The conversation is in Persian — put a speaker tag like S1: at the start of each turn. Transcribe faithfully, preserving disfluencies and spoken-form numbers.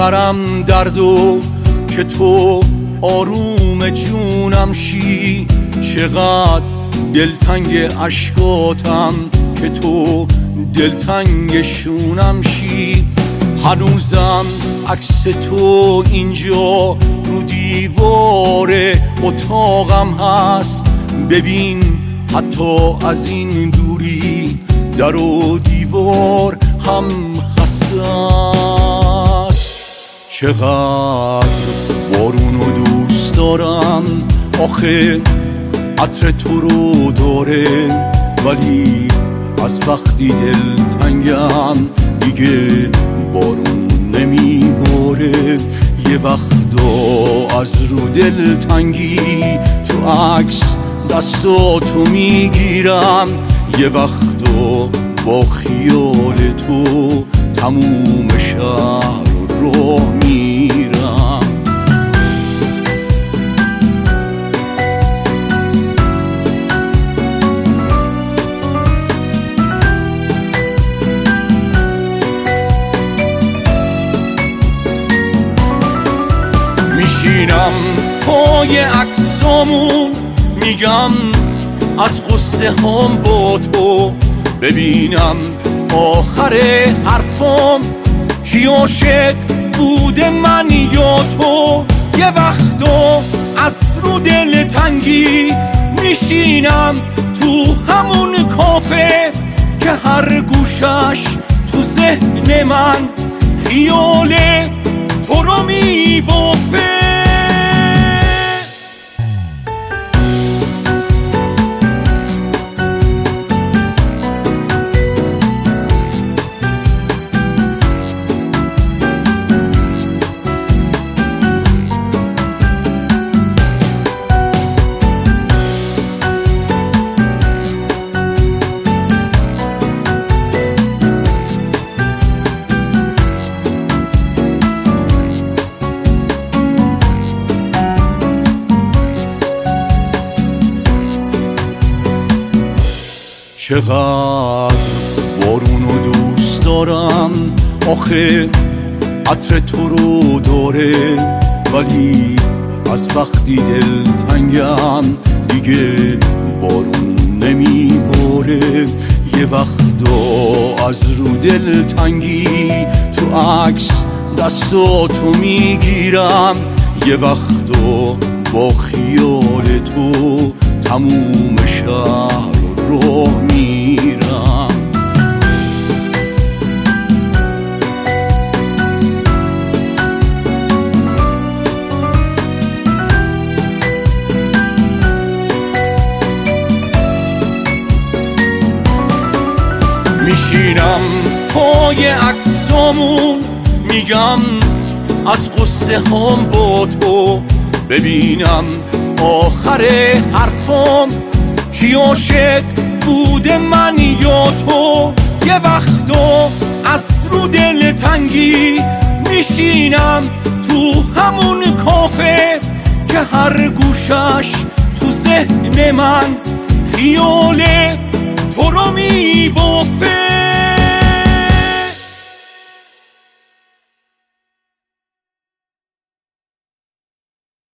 S1: بخرم دردو که تو آروم جونم شی. چقدر دلتنگ عشقاتم که تو دلتنگ شونم شی. هنوزم عکس تو اینجا رو دیوار اتاقم هست. ببین حتی از این دوری در و دیوار هم خسته است. چقدر بارونو دوست دارم، آخه عطر تو رو داره، ولی از وقتی دلتنگم دیگه بارون نمیباره. یه وقتا از رو دلتنگی تو عکس دستاتو میگیرم، یه وقتا با خیال تو تموم شهر رو میرم. میشینم پای عکسامون میگم از قصه هم با تو. ببینم آخر حرفام کی عاشق بوده، من یا تو. یه وقتا از رو دل تنگی میشینم تو همون کافه که هر گوشش تو ذهن من خیال تو رو میبافه. چقدر بارونو دوست دارم، آخه عطر تو رو داره، ولی از وقتی دلتنگم دیگه بارون نمیباره. یه وقتا از رو دلتنگی تو عکس دستاتو میگیرم، یه وقتا با خیال تو تموم شهر رو میرم. میشینم پای عکسامون میگم از قصه هم با تو. ببینم آخر حرفام کی عاشق بوده، من یا تو. یه وقتا از رو دل تنگی میشینم تو همون کافه که هر گوشش تو ذهن من خیال تو رو میبافه.